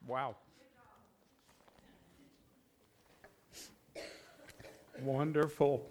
Wow. Wonderful.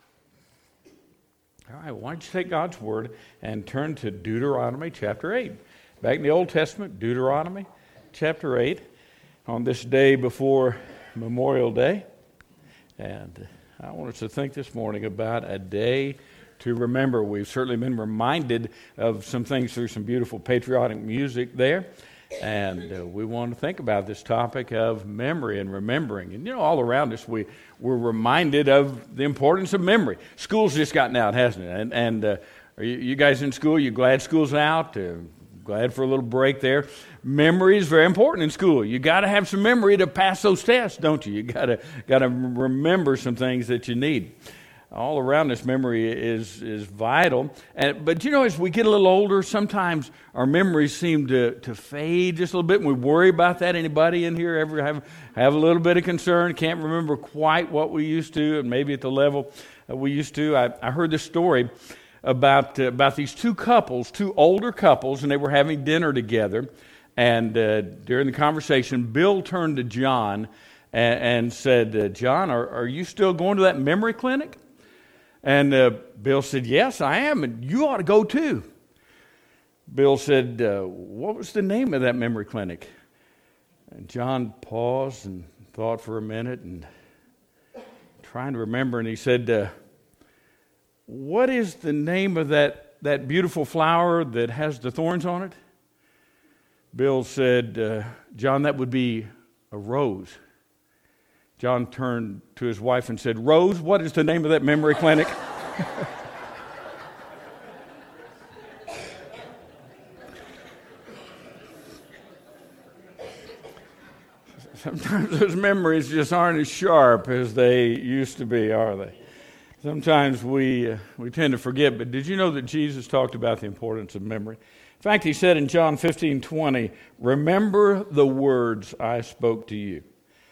All right, why don't you take God's Word and turn to Deuteronomy chapter 8. Back in the Old Testament, Deuteronomy chapter 8, on this day before Memorial Day. And I want us to think this morning about a day to remember. We've certainly been reminded of some things through some beautiful patriotic music there. And we want to think about this topic of memory and remembering. And, all around us, we're reminded of the importance of memory. School's just gotten out, hasn't it? And are you guys in school? You glad school's out? Glad for a little break there. Memory is very important in school. You got to have some memory to pass those tests, don't you? You got to remember some things that you need. All around us, memory is vital. But as we get a little older, sometimes our memories seem to fade just a little bit, and we worry about that. Anybody in here ever have a little bit of concern? Can't remember quite what we used to, and maybe at the level we used to. I heard this story about these two older couples, and they were having dinner together. And during the conversation, Bill turned to John and said, "John, are you still going to that memory clinic?" And Bill said, "Yes, I am, and you ought to go too." Bill said, "What was the name of that memory clinic?" And John paused and thought for a minute and trying to remember, and he said, "What is the name of that beautiful flower that has the thorns on it?" Bill said, "John, that would be a rose." John turned to his wife and said, "Rose, what is the name of that memory clinic?" Sometimes those memories just aren't as sharp as they used to be, are they? Sometimes we tend to forget, but did you know that Jesus talked about the importance of memory? In fact, he said in John 15:20, "Remember the words I spoke to you."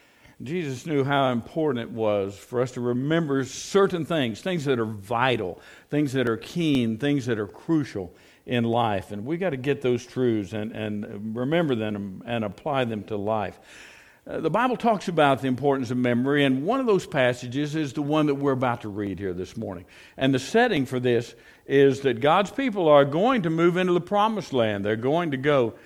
Jesus knew how important it was for us to remember certain things that are vital, things that are keen, things that are crucial in life. And we got to get those truths and remember them and apply them to life. The Bible talks about the importance of memory, and one of those passages is the one that we're about to read here this morning. And the setting for this is that God's people are going to move into the Promised Land. They're going to go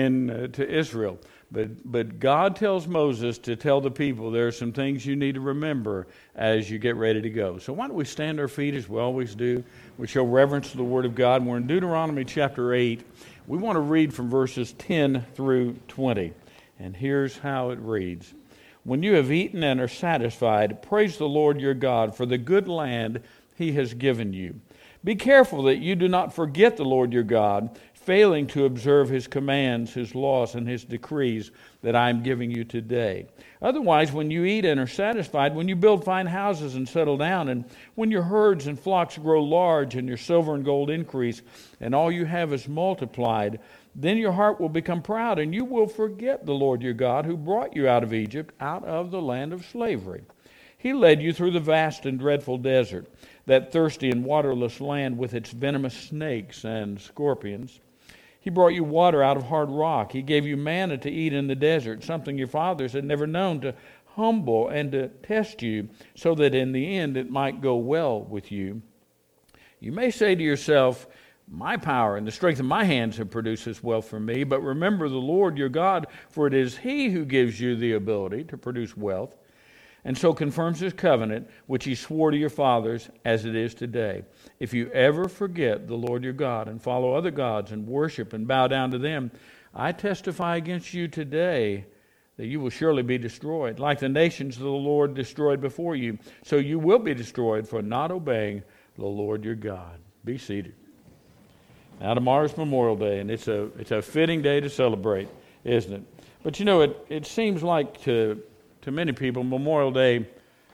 to Israel. But God tells Moses to tell the people there are some things you need to remember as you get ready to go. So why don't we stand our feet as we always do? We show reverence to the Word of God. And we're in Deuteronomy chapter 8. We want to read from verses 10 through 20. And here's how it reads. "When you have eaten and are satisfied, praise the Lord your God for the good land He has given you. Be careful that you do not forget the Lord your God, failing to observe His commands, His laws, and His decrees that I am giving you today. Otherwise, when you eat and are satisfied, when you build fine houses and settle down, and when your herds and flocks grow large, and your silver and gold increase, and all you have is multiplied, then your heart will become proud, and you will forget the Lord your God, who brought you out of Egypt, out of the land of slavery. He led you through the vast and dreadful desert, that thirsty and waterless land with its venomous snakes and scorpions. He brought you water out of hard rock. He gave you manna to eat in the desert, something your fathers had never known, to humble and to test you, so that in the end it might go well with you. You may say to yourself, 'My power and the strength of my hands have produced this wealth for me,' but remember the Lord your God, for it is He who gives you the ability to produce wealth, and so confirms His covenant, which He swore to your fathers, as it is today. If you ever forget the Lord your God and follow other gods and worship and bow down to them, I testify against you today that you will surely be destroyed, like the nations the Lord destroyed before you. So you will be destroyed for not obeying the Lord your God." Be seated. Now tomorrow's Memorial Day, and it's a fitting day to celebrate, isn't it? But it seems like to many people, Memorial Day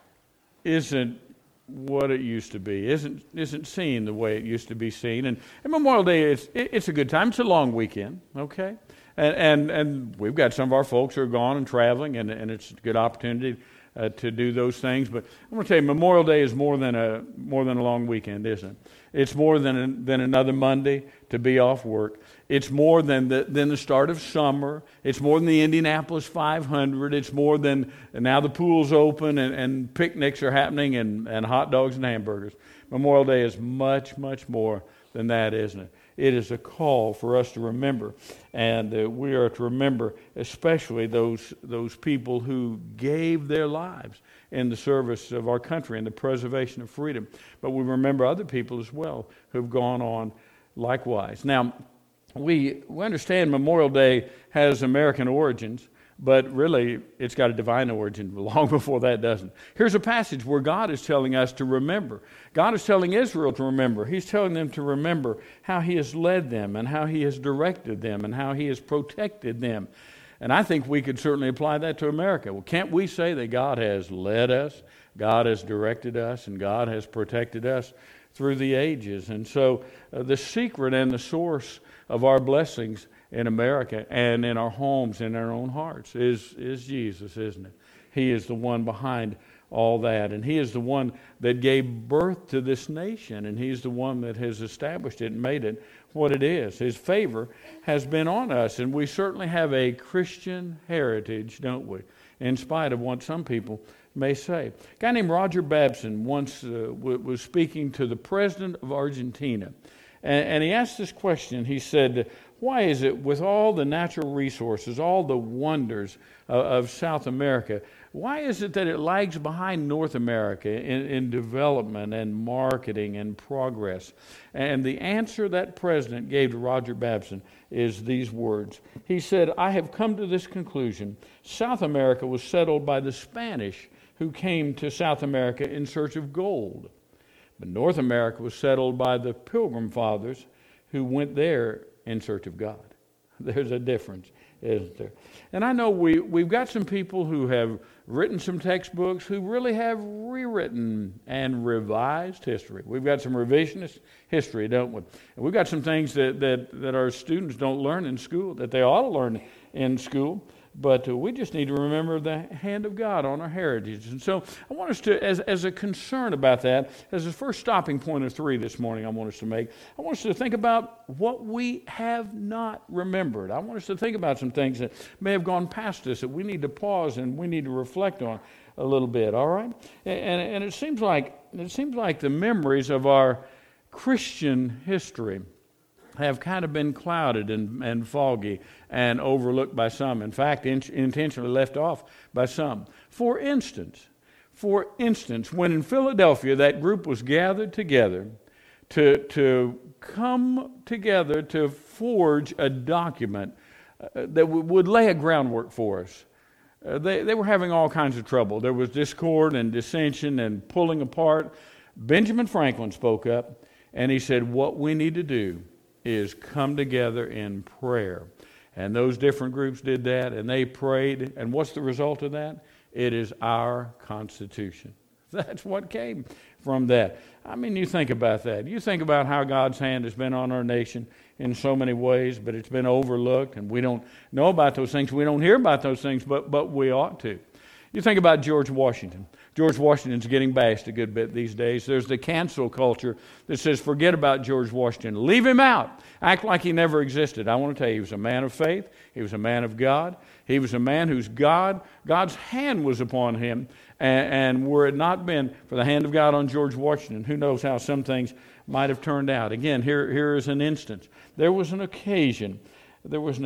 isn't what it used to be, isn't seen the way it used to be seen. And Memorial Day, it's a good time. It's a long weekend, okay? And we've got some of our folks who are gone and traveling, and it's a good opportunity to do those things. But I'm going to tell you, Memorial Day is more than a long weekend, isn't it? It's more than another Monday to be off work. It's more than the start of summer. It's more than the Indianapolis 500. It's more than now the pool's open and picnics are happening and hot dogs and hamburgers. Memorial Day is much, much more than that, isn't it? It is a call for us to remember, and we are to remember especially those people who gave their lives in the service of our country and the preservation of freedom. But we remember other people as well who've gone on likewise. Now, we understand Memorial Day has American origins, but really it's got a divine origin long before that, doesn't it? Here's a passage where God is telling us to remember. God is telling Israel to remember. He's telling them to remember how He has led them and how He has directed them and how He has protected them. And I think we could certainly apply that to America. Well, can't we say that God has led us, God has directed us, and God has protected us through the ages? And so the secret and the source of our blessings in America and in our homes and in our own hearts is Jesus, isn't it? He is the one behind all that, and He is the one that gave birth to this nation, and He's the one that has established it and made it what it is. His favor has been on us, and we certainly have a Christian heritage, don't we? In spite of what some people may say. A guy named Roger Babson once was speaking to the president of Argentina, and he asked this question. He said, why is it with all the natural resources, all the wonders of South America, why is it that it lags behind North America in development and marketing and progress? And the answer that president gave to Roger Babson is these words. He said, I have come to this conclusion. South America was settled by the Spanish who came to South America in search of gold. But North America was settled by the Pilgrim Fathers who went there in search of God. There's a difference, isn't there? And I know we've got some people who have written some textbooks who really have rewritten and revised history. We've got some revisionist history, don't we? And we've got some things that our students don't learn in school, that they ought to learn in school. But we just need to remember the hand of God on our heritage. And so I want us to, as a concern about that, as the first stopping point of 3 this morning I want us to make, I want us to think about what we have not remembered. I want us to think about some things that may have gone past us that we need to pause and we need to reflect on a little bit, all right? And it seems like the memories of our Christian history have kind of been clouded and foggy and overlooked by some. In fact, intentionally left off by some. For instance, when in Philadelphia that group was gathered together to come together to forge a document that would lay a groundwork for us, they were having all kinds of trouble. There was discord and dissension and pulling apart. Benjamin Franklin spoke up and he said, what we need to do is come together in prayer. And those different groups did that, and they prayed. And what's the result of that? It is our Constitution. That's what came from that. I mean, you think about that. You think about how God's hand has been on our nation in so many ways, but it's been overlooked, and we don't know about those things. We don't hear about those things, but we ought to. You think about George Washington. George Washington's getting bashed a good bit these days. There's the cancel culture that says, forget about George Washington. Leave him out. Act like he never existed. I want to tell you, he was a man of faith. He was a man of God. He was a man whose God's hand was upon him. And were it not been for the hand of God on George Washington, who knows how some things might have turned out. Again, here is an instance. There was an occasion that was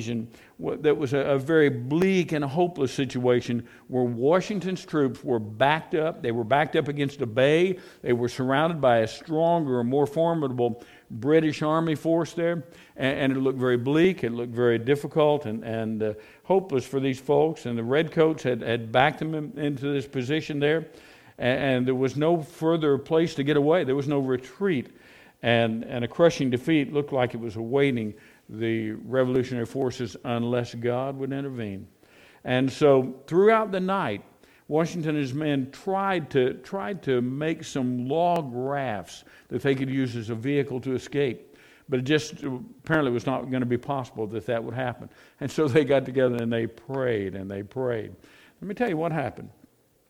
a very bleak and hopeless situation where Washington's troops were backed up. They were backed up against a bay. They were surrounded by a stronger, more formidable British Army force there. And it looked very bleak. It looked very difficult and hopeless for these folks. And the Redcoats had backed them into this position there. And there was no further place to get away. There was no retreat. And a crushing defeat looked like it was awaiting the revolutionary forces unless God would intervene. And so throughout the night, Washington and his men tried to make some log rafts that they could use as a vehicle to escape. But it just apparently was not going to be possible that would happen. And so they got together and they prayed and they prayed. Let me tell you what happened.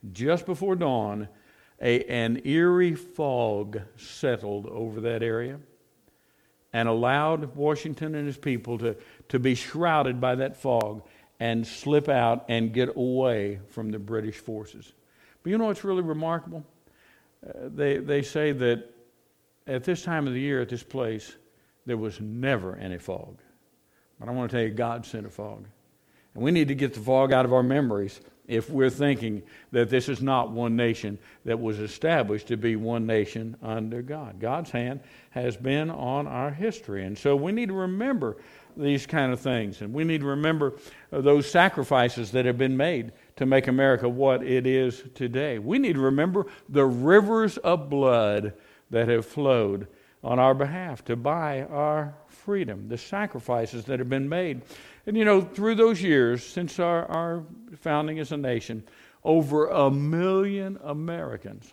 just before dawn, an eerie fog settled over that area and allowed Washington and his people to be shrouded by that fog and slip out and get away from the British forces. But you know what's really remarkable? They say that at this time of the year at this place, there was never any fog. But I want to tell you, God sent a fog. And we need to get the fog out of our memories if we're thinking that this is not one nation that was established to be one nation under God. God's hand has been on our history. And so we need to remember these kind of things. And we need to remember those sacrifices that have been made to make America what it is today. We need to remember the rivers of blood that have flowed on our behalf to buy our freedom, the sacrifices that have been made. And you know, through those years, since our founding as a nation, over 1 million Americans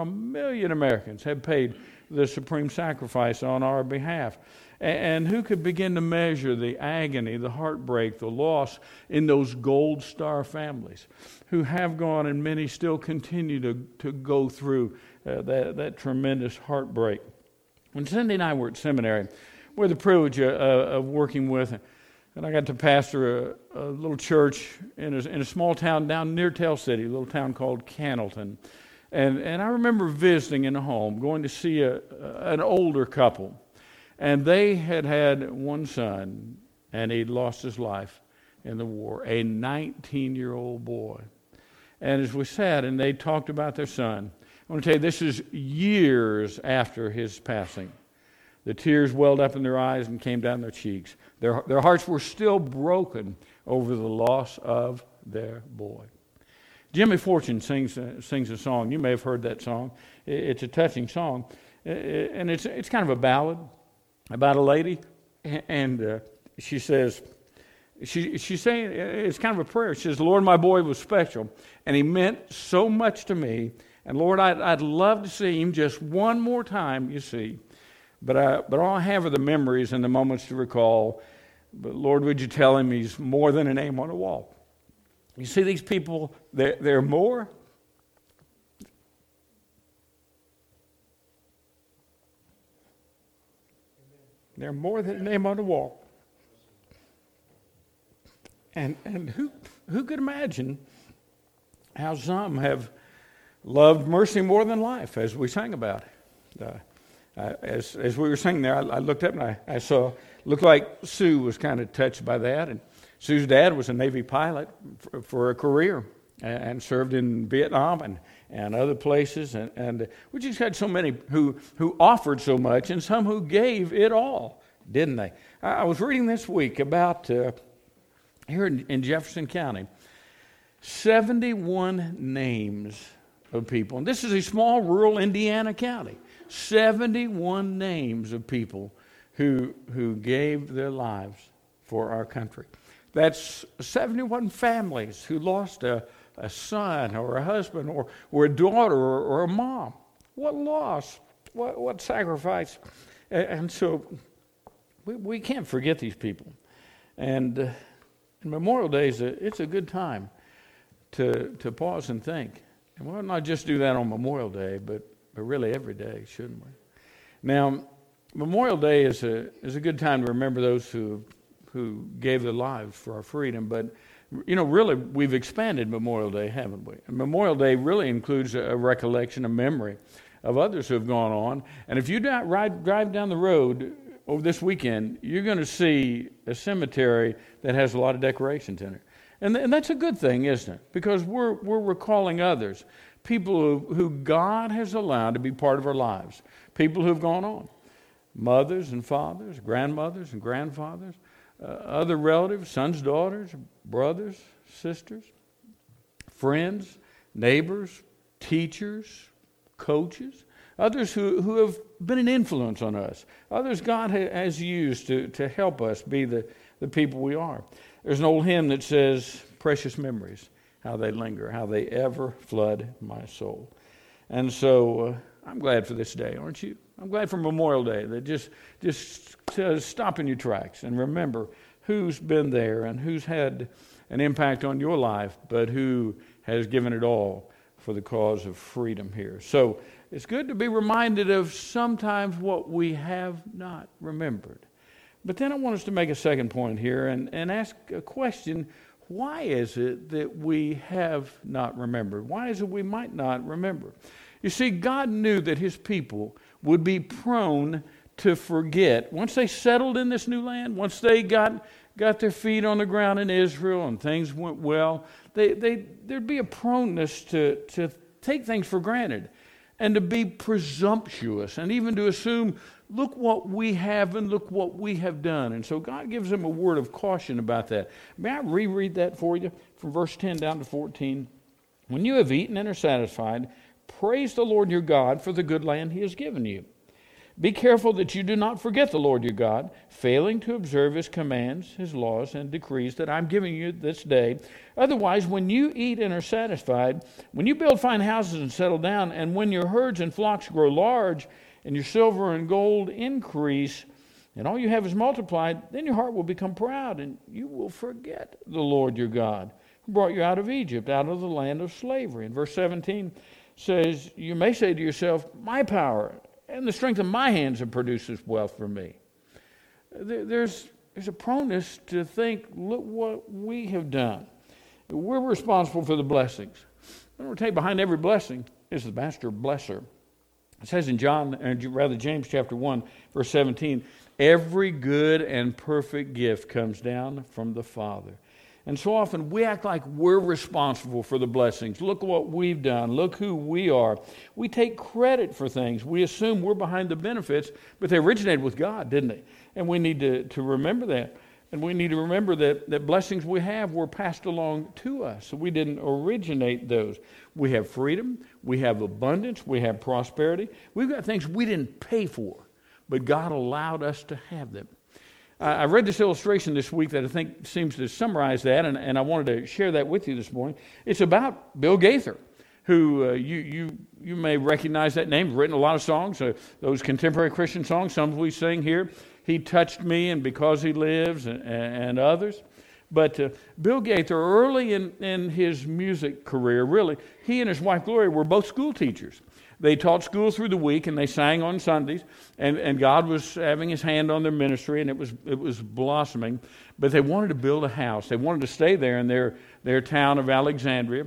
have paid the supreme sacrifice on our behalf. And who could begin to measure the agony, the heartbreak, the loss in those Gold Star families who have gone and many still continue to go through that tremendous heartbreak. When Cindy and I were at seminary, we had the privilege of working with, and I got to pastor a little church in a small town down near Tell City, a little town called Cannleton. And I remember visiting in a home, going to see an older couple. And they had one son, and he'd lost his life in the war, a 19-year-old boy. And as we sat and they talked about their son, I want to tell you, this is years after his passing. The tears welled up in their eyes and came down their cheeks. Their hearts were still broken over the loss of their boy. Jimmy Fortune sings a song. You may have heard that song. It's a touching song. And it's kind of a ballad about a lady. And she says, she's saying, it's kind of a prayer. She says, "Lord, my boy was special, and he meant so much to me. And Lord, I'd love to see him just one more time, you see. But all I have are the memories and the moments to recall. But Lord, would you tell him he's more than a name on a wall?" You see, these people, they're more. They're more than a name on the wall. And who could imagine how some have loved mercy more than life, as we sang about it. As we were singing there, I looked up and I saw, looked like Sue was kind of touched by that. And Sue's dad was a Navy pilot for a career and served in Vietnam and other places. And we just had so many who offered so much and some who gave it all, didn't they? I was reading this week about, here in Jefferson County, 71 names of people. And this is a small rural Indiana county. 71 names of people who gave their lives for our country. That's 71 families who lost a son or a husband or a daughter or a mom. What loss, what sacrifice. And so we can't forget these people. And Memorial Day, it's a good time to pause and think. And we'll not just do that on Memorial Day, but really every day, shouldn't we? Now, Memorial Day is a good time to remember those who gave their lives for our freedom. But, you know, really, we've expanded Memorial Day, haven't we? And Memorial Day really includes a recollection, a memory of others who have gone on. And if you drive down the road over this weekend, you're going to see a cemetery that has a lot of decorations in it. And that's a good thing, isn't it? Because we're recalling others, people who God has allowed to be part of our lives, people who have gone on, mothers and fathers, grandmothers and grandfathers, other relatives, sons, daughters, brothers, sisters, friends, neighbors, teachers, coaches, others who have been an influence on us, others God has used to help us be the people we are. There's an old hymn that says, "Precious memories, how they linger, how they ever flood my soul." And so I'm glad for this day, aren't you? I'm glad for Memorial Day that just says stop in your tracks and remember who's been there and who's had an impact on your life, but who has given it all for the cause of freedom here. So it's good to be reminded of sometimes what we have not remembered. But then I want us to make a second point here and ask a question. Why is it that we have not remembered? Why is it we might not remember? You see, God knew that his people would be prone to forget. Once they settled in this new land, once they got their feet on the ground in Israel and things went well, there'd be a proneness to take things for granted and to be presumptuous and even to assume, look what we have and look what we have done. And so God gives them a word of caution about that. May I reread that for you from verse 10 down to 14? When you have eaten and are satisfied, praise the Lord your God for the good land he has given you. Be careful that you do not forget the Lord your God, failing to observe his commands, his laws, and decrees that I'm giving you this day. Otherwise, when you eat and are satisfied, when you build fine houses and settle down, and when your herds and flocks grow large, and your silver and gold increase, and all you have is multiplied, then your heart will become proud, and you will forget the Lord your God, who brought you out of Egypt, out of the land of slavery. And verse 17 says, you may say to yourself, my power and the strength of my hands have produced this wealth for me. There's a proneness to think, look what we have done. We're responsible for the blessings. But we'll tell you, behind every blessing is the master blesser. It says in James chapter 1, verse 17, every good and perfect gift comes down from the Father. And so often we act like we're responsible for the blessings. Look what we've done. Look who we are. We take credit for things. We assume we're behind the benefits, but they originated with God, didn't they? And we need to remember that. And we need to remember that blessings we have were passed along to us. So we didn't originate those. We have freedom. We have abundance. We have prosperity. We've got things we didn't pay for, but God allowed us to have them. I read this illustration this week that I think seems to summarize that, and I wanted to share that with you this morning. It's about Bill Gaither, who you may recognize that name. He's written a lot of songs, those contemporary Christian songs, some we sing here. He Touched Me and Because He Lives and others. But Bill Gaither, early in his music career, really, he and his wife Gloria were both school teachers. They taught school through the week, and they sang on Sundays, and God was having his hand on their ministry, and it was blossoming. But they wanted to build a house. They wanted to stay there in their town of Alexandria.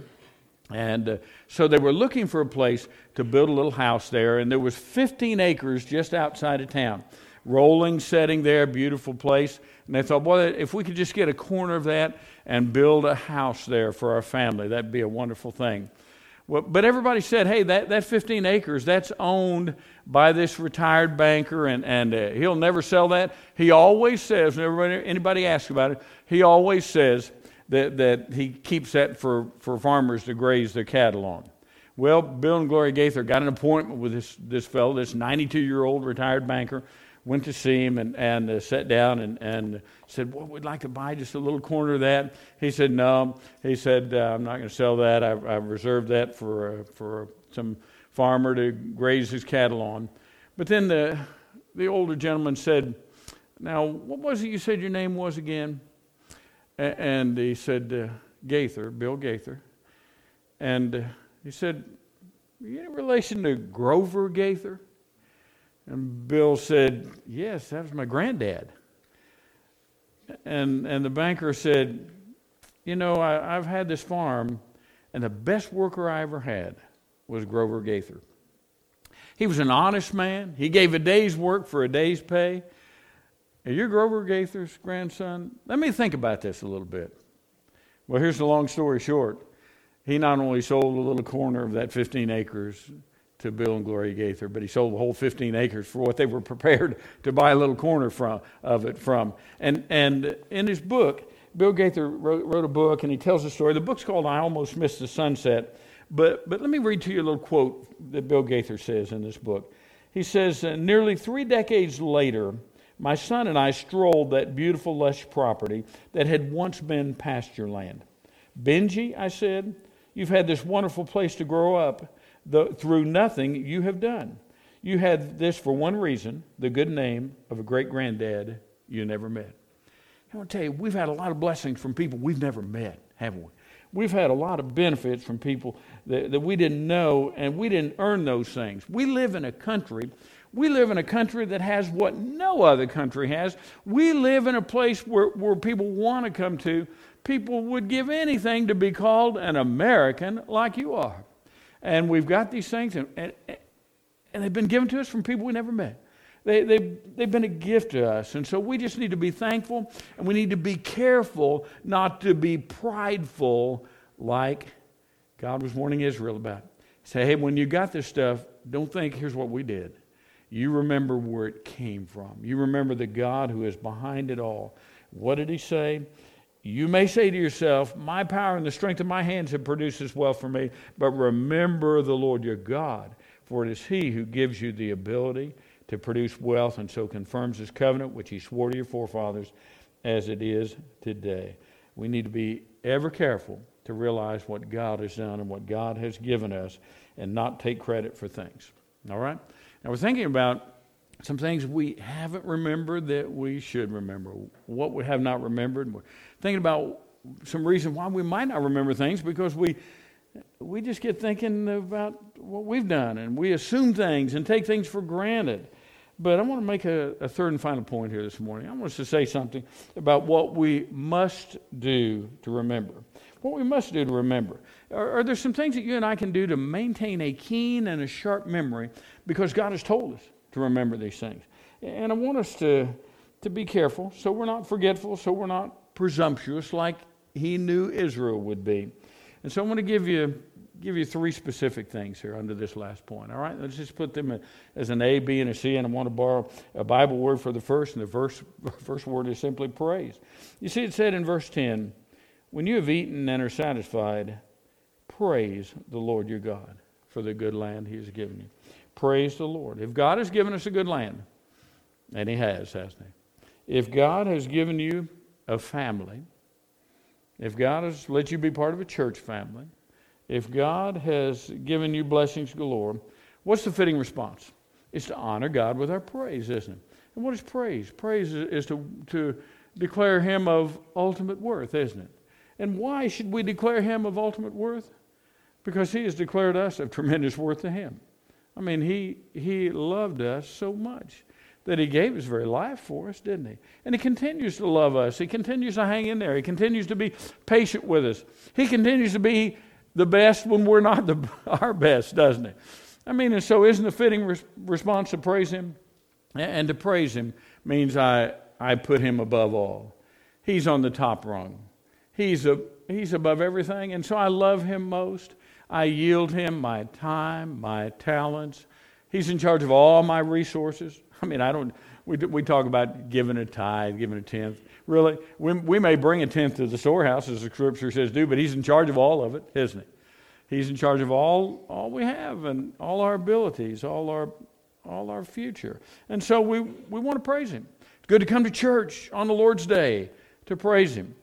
And so they were looking for a place to build a little house there, and there was 15 acres just outside of town. Rolling setting there, beautiful place. And they thought, boy, if we could just get a corner of that and build a house there for our family, that'd be a wonderful thing. Well, but everybody said, hey, that 15 acres, that's owned by this retired banker, and he'll never sell that. He always says, whenever anybody asks about it, he always says that he keeps that for farmers to graze their cattle on. Well, Bill and Gloria Gaither got an appointment with this fellow, this 92-year-old retired banker, went to see him and sat down and said, well, we'd like to buy just a little corner of that. He said, no. He said, I'm not going to sell that. I've reserved that for some farmer to graze his cattle on. But then the older gentleman said, now, what was it you said your name was again? And he said, Gaither, Bill Gaither. And he said, are you in relation to Grover Gaither? And Bill said, yes, that was my granddad. And the banker said, you know, I've had this farm, and the best worker I ever had was Grover Gaither. He was an honest man. He gave a day's work for a day's pay. And you're Grover Gaither's grandson? Let me think about this a little bit. Well, here's the long story short. He not only sold a little corner of that 15 acres to Bill and Gloria Gaither, but he sold the whole 15 acres for what they were prepared to buy a little corner of it from. And in his book, Bill Gaither wrote a book, and he tells a story. The book's called I Almost Missed the Sunset. But let me read to you a little quote that Bill Gaither says in this book. He says, nearly 3 decades later, my son and I strolled that beautiful lush property that had once been pasture land. Benji, I said, you've had this wonderful place to grow up. Through nothing you have done. You had this for one reason, the good name of a great-granddad you never met. I want to tell you, we've had a lot of blessings from people we've never met, haven't we? We've had a lot of benefits from people that we didn't know, and we didn't earn those things. We live in a country that has what no other country has. We live in a place where people want to come to. People would give anything to be called an American like you are. And we've got these things, and they've been given to us from people we never met. They've been a gift to us. And so we just need to be thankful, and we need to be careful not to be prideful like God was warning Israel about. Say, hey, when you got this stuff, don't think, here's what we did. You remember where it came from. You remember the God who is behind it all. What did he say? You may say to yourself, my power and the strength of my hands have produced this wealth for me, but remember the Lord your God, for it is he who gives you the ability to produce wealth and so confirms his covenant, which he swore to your forefathers as it is today. We need to be ever careful to realize what God has done and what God has given us and not take credit for things. All right? Now we're thinking about some things we haven't remembered that we should remember, what we have not remembered. We're thinking about some reason why we might not remember things, because we just get thinking about what we've done, and we assume things and take things for granted. But I want to make a third and final point here this morning. I want us to say something about what we must do to remember. What we must do to remember. Are there some things that you and I can do to maintain a keen and a sharp memory, because God has told us to remember these things? And I want us to be careful so we're not forgetful, so we're not presumptuous like he knew Israel would be. And so I want to give you three specific things here under this last point. All right, let's just put them as an A, B, and a C, and I want to borrow a Bible word for the first, and the first word is simply praise. You see, it said in verse 10, when you have eaten and are satisfied, praise the Lord your God for the good land he has given you. Praise the Lord. If God has given us a good land, and he has, hasn't he? If God has given you a family, if God has let you be part of a church family, if God has given you blessings galore, what's the fitting response? It's to honor God with our praise, isn't it? And what is praise? Praise is to declare him of ultimate worth, isn't it? And why should we declare him of ultimate worth? Because he has declared us of tremendous worth to him. I mean, he loved us so much that he gave his very life for us, didn't he? And he continues to love us. He continues to hang in there. He continues to be patient with us. He continues to be the best when we're not our best, doesn't he? I mean, and so isn't the fitting response to praise him? And to praise him means I put him above all. He's on the top rung. He's above everything, and so I love him most. I yield him my time, my talents. He's in charge of all my resources. I mean, we talk about giving a tithe, giving a tenth. Really, we may bring a tenth to the storehouse, as the scripture says do, but he's in charge of all of it, isn't he? He's in charge of all we have and all our abilities, all our future. And so we want to praise him. It's good to come to church on the Lord's Day to praise him.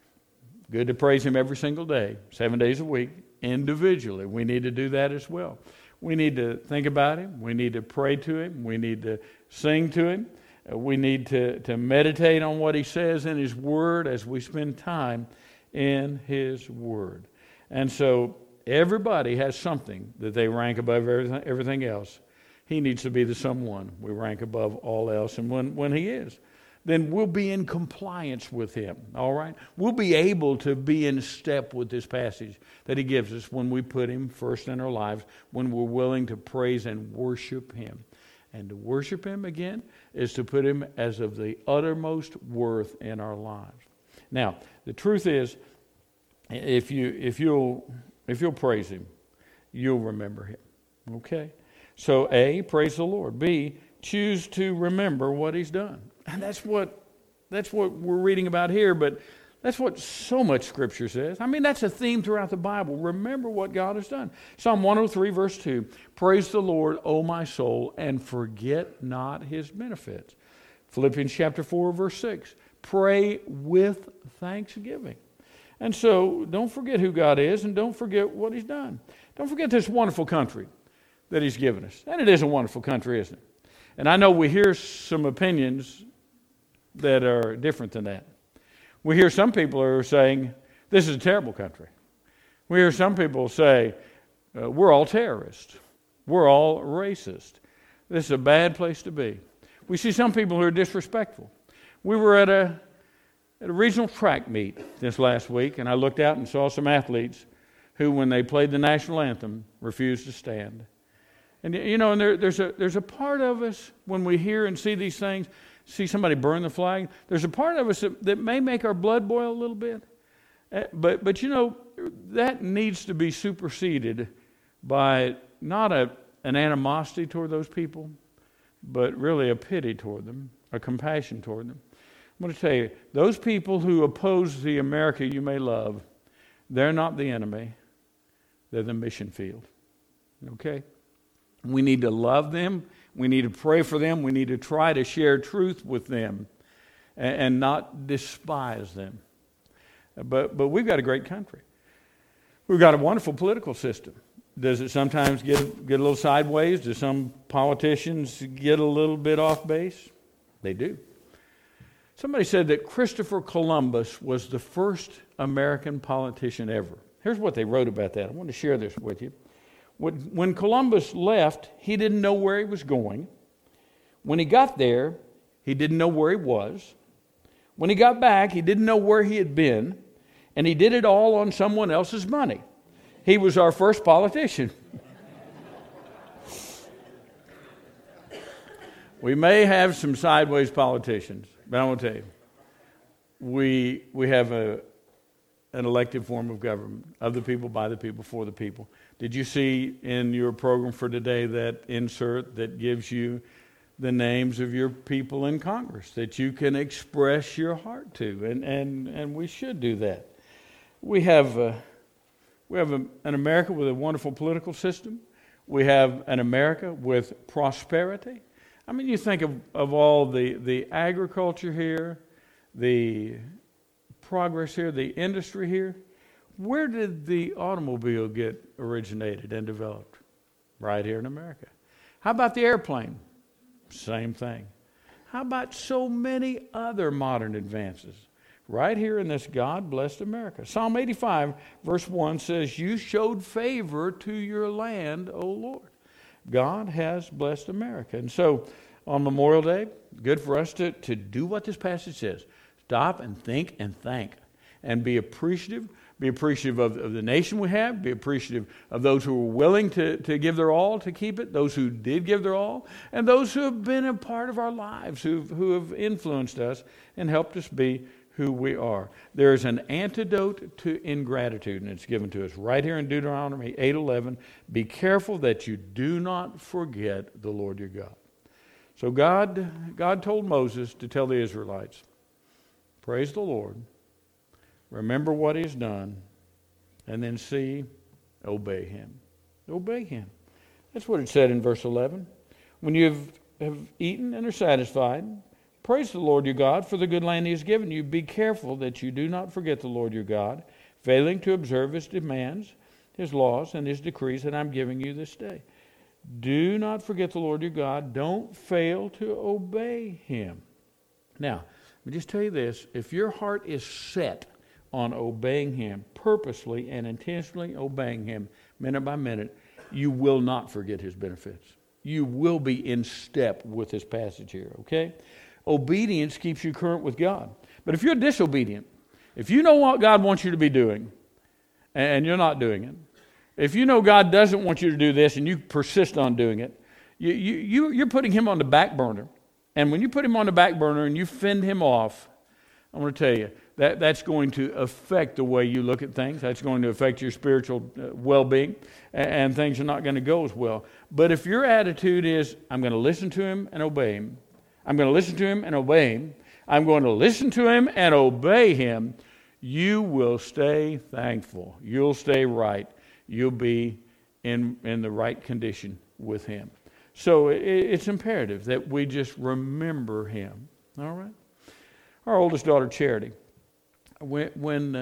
Good to praise him every single day, 7 days a week, individually. We need to do that as well. We need to think about him. We need to pray to him. We need to sing to him. We need to meditate on what he says in his word as we spend time in his word. And so everybody has something that they rank above everything else. He needs to be the someone we rank above all else. And when he is, then we'll be in compliance with him, all right? We'll be able to be in step with this passage that he gives us when we put him first in our lives, when we're willing to praise and worship him. And to worship him, again, is to put him as of the uttermost worth in our lives. Now, the truth is, if you'll praise him, you'll remember him, okay? So A, praise the Lord. B, choose to remember what he's done. And that's what we're reading about here, but that's what so much Scripture says. I mean, that's a theme throughout the Bible. Remember what God has done. Psalm 103, verse 2, praise the Lord, O my soul, and forget not his benefits. Philippians chapter 4, verse 6, pray with thanksgiving. And so don't forget who God is, and don't forget what he's done. Don't forget this wonderful country that he's given us. And it is a wonderful country, isn't it? And I know we hear some opinions that are different than that. We hear some people are saying, this is a terrible country. We hear some people say, we're all terrorists. We're all racist. This is a bad place to be. We see some people who are disrespectful. We were at a regional track meet this last week, and I looked out and saw some athletes who, when they played the national anthem, refused to stand. And and there's a part of us when we hear and see these things, see somebody burn the flag. There's a part of us that may make our blood boil a little bit, but that needs to be superseded by not an animosity toward those people, but really a pity toward them, a compassion toward them. I'm going to tell you, those people who oppose the America you may love, they're not the enemy. They're the mission field. Okay? We need to love them. We need to pray for them. We need to try to share truth with them and not despise them. But we've got a great country. We've got a wonderful political system. Does it sometimes get a little sideways? Do some politicians get a little bit off base? They do. Somebody said that Christopher Columbus was the first American politician ever. Here's what they wrote about that. I want to share this with you. When Columbus left, he didn't know where he was going. When he got there, he didn't know where he was. When he got back, he didn't know where he had been. And he did it all on someone else's money. He was our first politician. We may have some sideways politicians, but I want to tell you, we have an elected form of government, of the people, by the people, for the people. Did you see in your program for today that insert that gives you the names of your people in Congress that you can express your heart to? And we should do that. We have an America with a wonderful political system. We have an America with prosperity. I mean, you think of all the agriculture here, the progress here, the industry here. Where did the automobile get originated and developed? Right here in America. How about the airplane? Same thing. How about so many other modern advances? Right here in this God-blessed America. Psalm 85, verse 1 says, "You showed favor to your land, O Lord." God has blessed America. And so on Memorial Day, good for us to do what this passage says. Stop and think and thank and be appreciative. Be appreciative of the nation we have. Be appreciative of those who were willing to give their all to keep it, those who did give their all, and those who have been a part of our lives, who have influenced us and helped us be who we are. There is an antidote to ingratitude, and it's given to us right here in Deuteronomy 8:11. Be careful that you do not forget the Lord your God. So God told Moses to tell the Israelites, praise the Lord, remember what he's done, and then obey him. Obey him. That's what it said in verse 11. When you have eaten and are satisfied, praise the Lord your God for the good land he has given you. Be careful that you do not forget the Lord your God, failing to observe his demands, his laws, and his decrees that I'm giving you this day. Do not forget the Lord your God. Don't fail to obey him. Now, let me just tell you this. If your heart is set on obeying him, purposely and intentionally obeying him, minute by minute, you will not forget his benefits. You will be in step with this passage here, okay? Obedience keeps you current with God. But if you're disobedient, if you know what God wants you to be doing, and you're not doing it, if you know God doesn't want you to do this and you persist on doing it, you're putting him on the back burner. And when you put him on the back burner and you fend him off, I'm going to tell you, that's going to affect the way you look at things. That's going to affect your spiritual well-being, and things are not going to go as well. But if your attitude is, I'm going to listen to him and obey him, I'm going to listen to him and obey him, I'm going to listen to him and obey him, you will stay thankful. You'll stay right. You'll be in the right condition with him. So it's imperative that we just remember him. All right? Our oldest daughter, Charity, when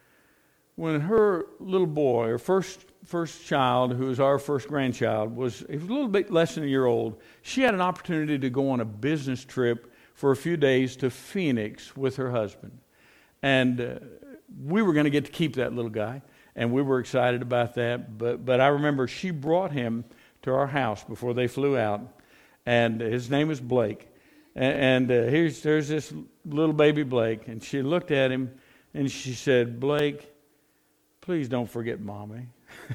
her little boy, her first child, who was our first grandchild, he was a little bit less than a year old, she had an opportunity to go on a business trip for a few days to Phoenix with her husband. And we were going to get to keep that little guy. and we were excited about that. But I remember she brought him to our house before they flew out, and his name was Blake. And there's this little baby Blake, and she looked at him, and she said, "Blake, please don't forget Mommy."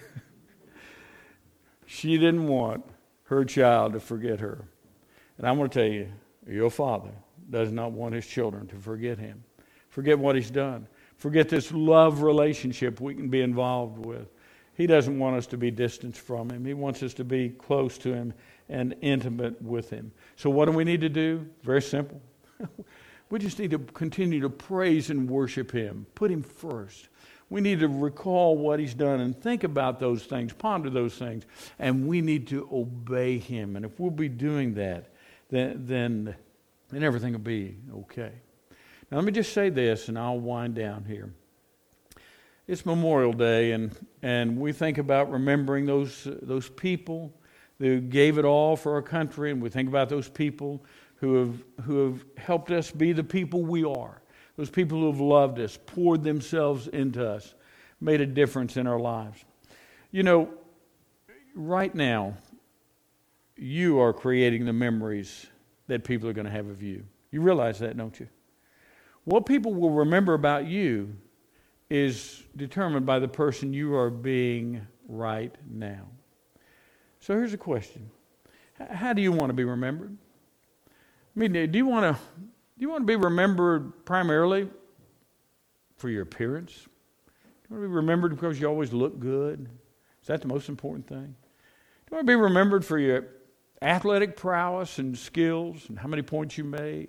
She didn't want her child to forget her. And I'm going to tell you, your Father does not want His children to forget Him, forget what He's done, forget this love relationship we can be involved with. He doesn't want us to be distant from Him. He wants us to be close to Him and intimate with Him. So what do we need to do? Very simple. We just need to continue to praise and worship Him. Put Him first. We need to recall what He's done and think about those things, ponder those things, and we need to obey Him. And if we'll be doing that, then everything will be okay. Now let me just say this, and I'll wind down here. It's Memorial Day, and we think about remembering those people who gave it all for our country, and we think about those people who have helped us be the people we are. Those people who have loved us, poured themselves into us, made a difference in our lives. You know, right now, you are creating the memories that people are going to have of you. You realize that, don't you? What people will remember about you is determined by the person you are being right now. So here's a question. How do you want to be remembered? I mean, do you want to be remembered primarily for your appearance? Do you want to be remembered because you always look good? Is that the most important thing? Do you want to be remembered for your athletic prowess and skills and how many points you made?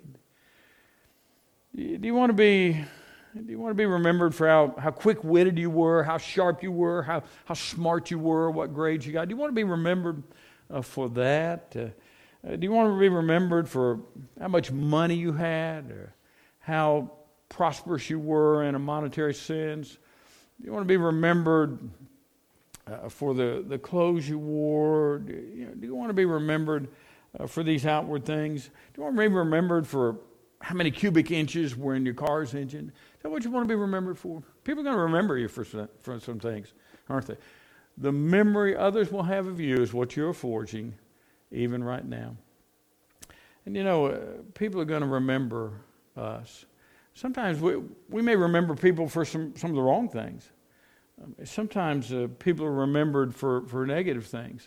Do you want to be remembered for how quick-witted you were, how sharp you were, how smart you were, what grades you got? Do you want to be remembered for that? Do you want to be remembered for how much money you had, or how prosperous you were in a monetary sense? Do you want to be remembered for the clothes you wore? Do you want to be remembered for these outward things? Do you want to be remembered for how many cubic inches were in your car's engine? Is that what you want to be remembered for? People are going to remember you for some things, aren't they? The memory others will have of you is what you're forging even right now. And you know, people are going to remember us. Sometimes we may remember people for some of the wrong things. Sometimes people are remembered for negative things.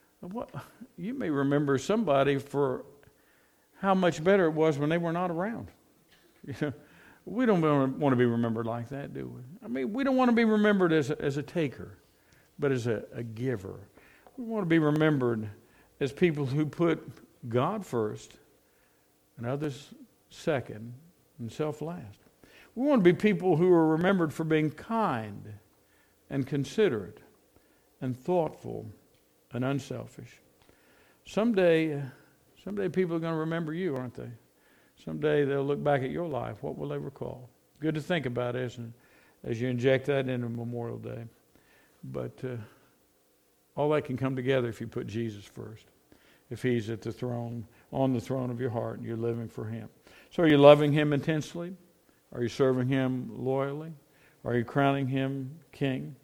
You may remember somebody for how much better it was when they were not around. You know, we don't want to be remembered like that, do we? I mean, we don't want to be remembered as a taker, but as a giver. We want to be remembered as people who put God first and others second and self last. We want to be people who are remembered for being kind and considerate and thoughtful and unselfish. Someday people are going to remember you, aren't they? Someday they'll look back at your life. What will they recall? Good to think about, isn't it, as you inject that into Memorial Day. But all that can come together if you put Jesus first. If He's at the throne, on the throne of your heart, and you're living for Him. So are you loving Him intensely? Are you serving Him loyally? Are you crowning Him King?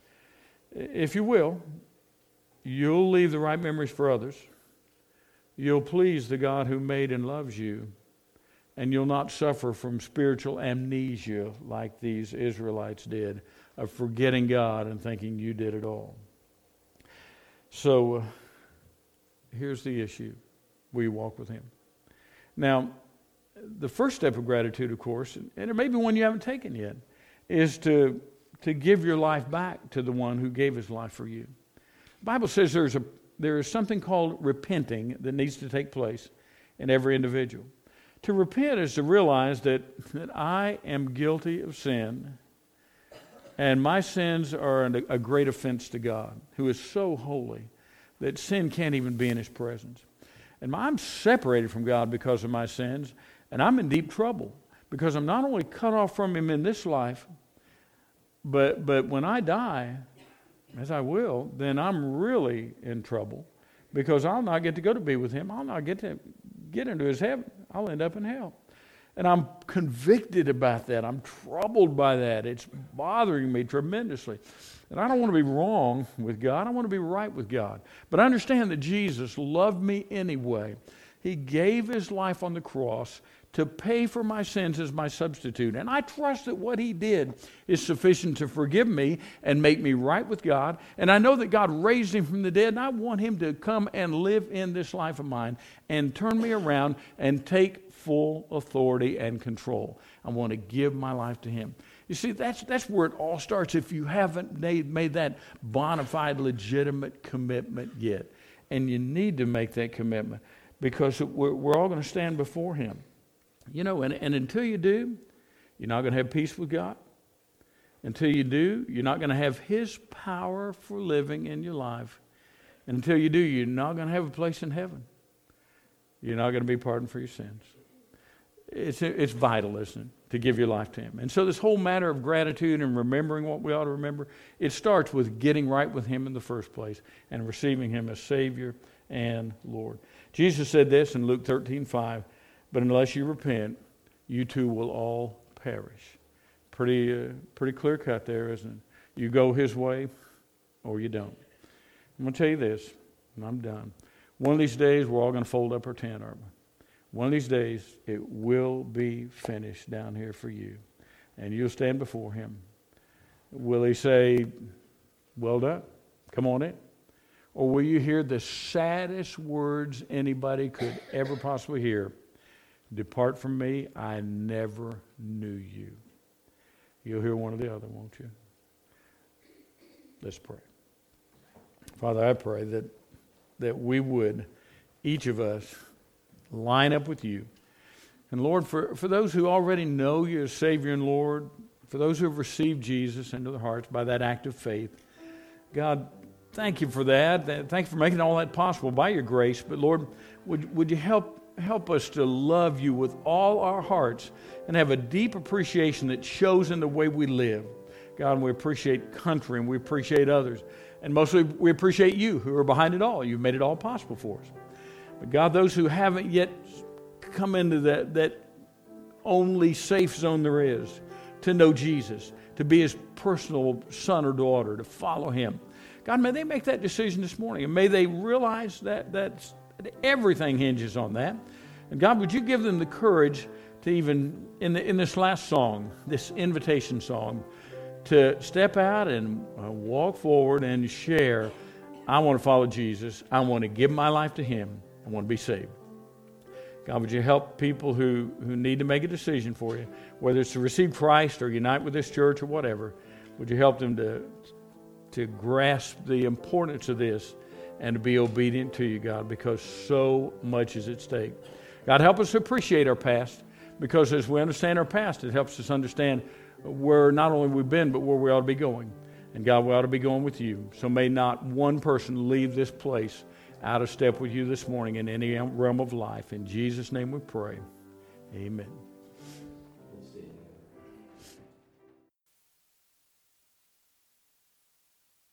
If you will, you'll leave the right memories for others. You'll please the God who made and loves you, and you'll not suffer from spiritual amnesia like these Israelites did, of forgetting God and thinking you did it all. So here's the issue. Will you walk with Him? Now, the first step of gratitude, of course, and it may be one you haven't taken yet, is to give your life back to the one who gave His life for you. The Bible says there is something called repenting that needs to take place in every individual. To repent is to realize that I am guilty of sin, and my sins are a great offense to God, who is so holy that sin can't even be in His presence. And I'm separated from God because of my sins, and I'm in deep trouble because I'm not only cut off from Him in this life, but when I die, as I will, then I'm really in trouble because I'll not get to go to be with Him. I'll not get to get into His heaven. I'll end up in hell. And I'm convicted about that. I'm troubled by that. It's bothering me tremendously. And I don't want to be wrong with God. I want to be right with God. But I understand that Jesus loved me anyway. He gave his life on the cross to pay for my sins as my substitute. And I trust that what he did is sufficient to forgive me and make me right with God. And I know that God raised him from the dead, and I want him to come and live in this life of mine and turn me around and take full authority and control. I want to give my life to him. You see, that's where it all starts if you haven't made that bona fide, legitimate commitment yet. And you need to make that commitment because we're all going to stand before him. You know, and until you do, you're not going to have peace with God. Until you do, you're not going to have his power for living in your life. And until you do, you're not going to have a place in heaven. You're not going to be pardoned for your sins. It's vital, isn't it, to give your life to him. And so this whole matter of gratitude and remembering what we ought to remember, it starts with getting right with him in the first place and receiving him as Savior and Lord. Jesus said this in Luke 13:5, but unless you repent, you too will all perish. Pretty clear cut there, isn't it? You go his way or you don't. I'm going to tell you this, and I'm done. One of these days, we're all going to fold up our tent, aren't we? One of these days, it will be finished down here for you. And you'll stand before him. Will he say, well done, come on in? Or will you hear the saddest words anybody could ever possibly hear? Depart from me, I never knew you. You'll hear one or the other, won't you? Let's pray. Father, I pray that we would, each of us, line up with you. And Lord, for those who already know you as Savior and Lord, for those who have received Jesus into their hearts by that act of faith, God, thank you for that. Thank you for making all that possible by your grace. But Lord, would you help us to love you with all our hearts and have a deep appreciation that shows in the way we live. God, we appreciate country and we appreciate others. And mostly we appreciate you who are behind it all. You've made it all possible for us. But God, those who haven't yet come into that only safe zone there is, to know Jesus, to be his personal son or daughter, to follow him. God, may they make that decision this morning, and may they realize that everything hinges on that. And God, would you give them the courage to even, in this last song, this invitation song, to step out and walk forward and share, I want to follow Jesus. I want to give my life to him. I want to be saved. God, would you help people who need to make a decision for you, whether it's to receive Christ or unite with this church or whatever, would you help them to grasp the importance of this and to be obedient to you, God, because so much is at stake. God, help us to appreciate our past, because as we understand our past, it helps us understand where not only we've been, but where we ought to be going. And God, we ought to be going with you. So may not one person leave this place out of step with you this morning in any realm of life. In Jesus' name we pray. Amen.